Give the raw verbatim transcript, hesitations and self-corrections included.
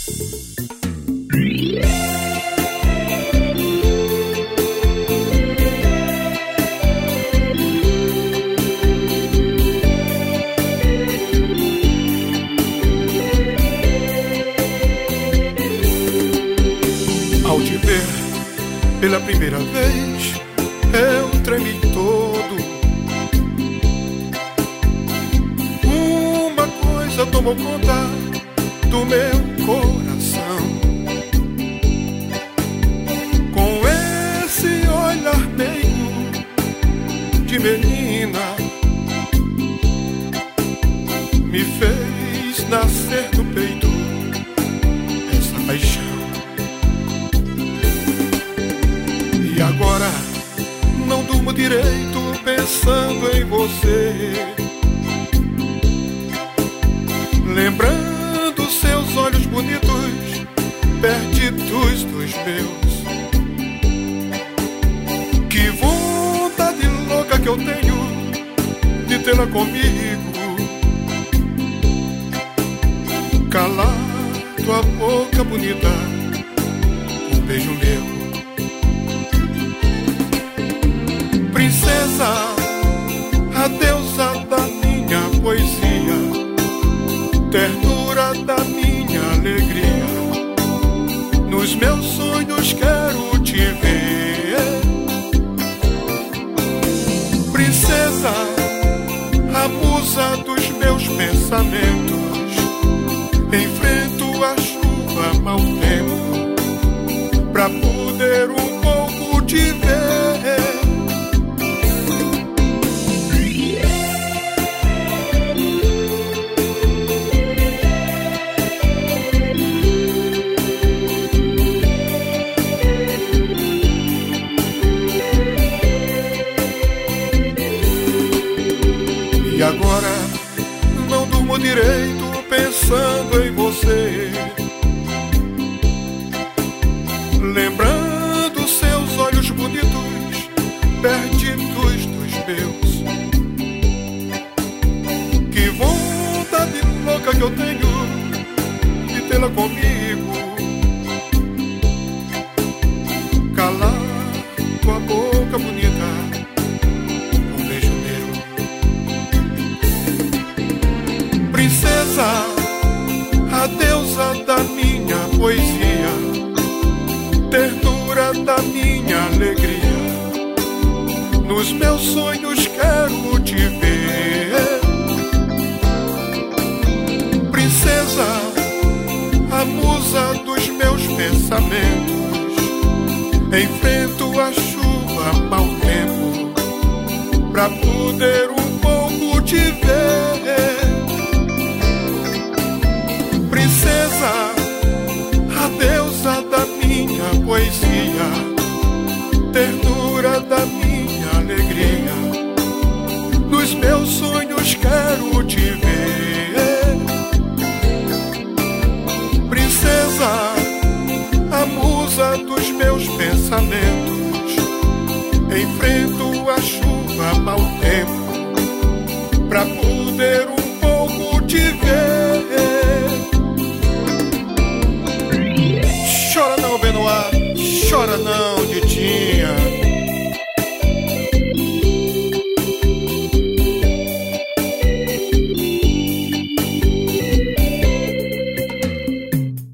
Ao te ver pela primeira vez, eu tremi todo. Uma coisa tomou conta do meu coração. Com esse olhar meio de menina, me fez nascer no peito essa paixão. E agora não durmo direito pensando em você, lembrando seus olhos bonitos perdidos dos meus. Que vontade louca que eu tenho de tê-la comigo, calar tua boca bonita, um beijo meu. Princesa, a deusa da minha poesia, ternura da minha alegria, nos meus sonhos quero te ver. Princesa, a musa dos meus pensamentos, enfrento a chuva, mau tempo, pra poder um pouco te ver. E agora não durmo direito pensando em você, lembrando seus olhos bonitos perdidos dos meus. Que vontade louca que eu tenho de tê-la comigo, calar tua boca bonita, um beijo meu. Princesa, a deusa da minha poesia, ternura da minha alegria, nos meus sonhos quero te ver. Princesa, a musa dos meus pensamentos, enfrento a chuva, mau tempo, pra poder um pouco te ver. Princesa, a deusa da minha poesia, ternura da minha alegria, nos meus sonhos quero te ver. Princesa, a musa dos meus pensamentos, enfrento a chuva, mau tempo, pra poder um pouco te ver. Chora não, Benoit, chora não.